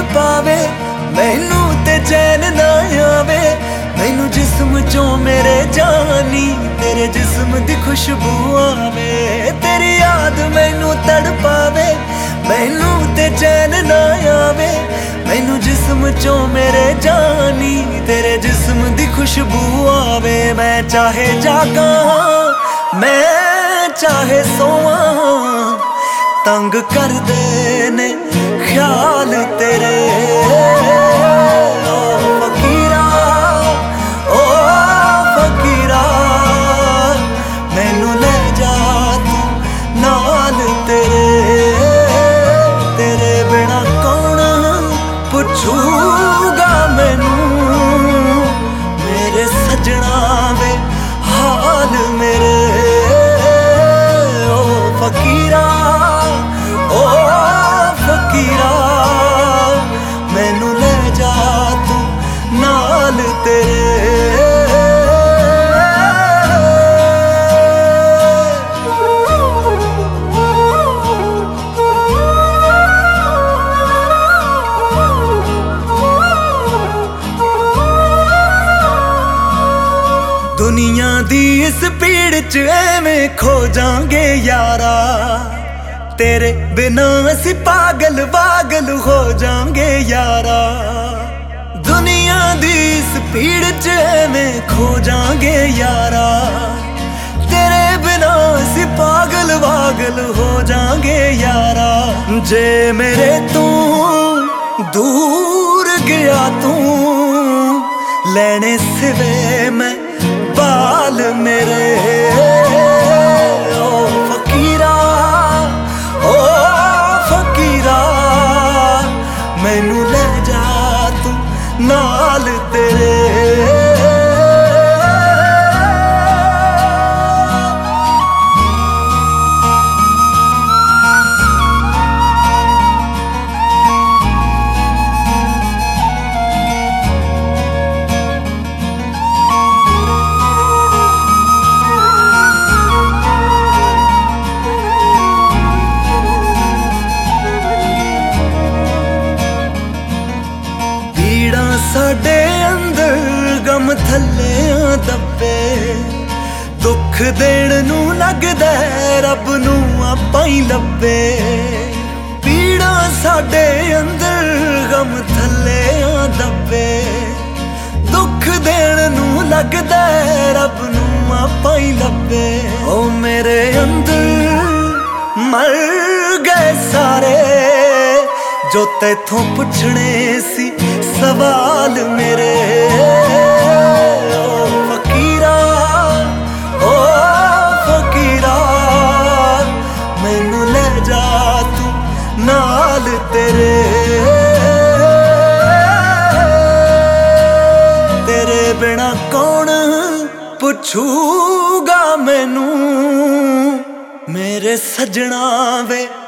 पावे मैनू ते चैन ना आवे। मैनू जिस्म चों मेरे जानी तेरे जिस्म दी खुशबू आवे। तेरी याद मैनू तड़पावे मैनू ते चैन ना आवे। मैनू जिस्म चों मेरे जानी तेरे जिस्म दी खुशबू आवे। मैं चाहे जागा मैं चाहे सोवा तंग कर दे ने ख्याल तेरे। ओ फकीरा ओ फकीरा मैनू ले जा तू नाल तेरे। तेरे बिना कौन पुछूगा मैनू मेरे सजना वे हाल मेरे। ओ फकीरा ओ फकीरा मैनू ले जा तू नाल तेरे। दुनिया दी इस भीड़ च एवें खो जांगे यारा। तेरे बिना असी पागल पागल हो जांगे यारा। दुनिया दी इस भीड़ च एवें खो जांगे यारा। तेरे बिना असी पागल पागल हो जांगे यारा। जे मेरे तू दूर गया तू लेने सिवे मैं बाल मेरे। ओ फकीरा ओ फकीरा मैनू ले जा तू नाल तेरे। साडे अंदर गम थल्ले दबे दुख देण नू लगदा रब नू आपां ही लब्बे। पीड़ा साडे अंदर गम थल्ले दबे दुख देण नू लगदा रब नू आपां ही लब्बे। ओ मेरे अंदर मर गए सारे जो तैथों पुछने सी सवाल मेरे। ओ फकीरा ओ फकीरा मैनू ले जा तू नाल तेरे। तेरे बिना कौन पुछूगा मैनू मेरे सजना वे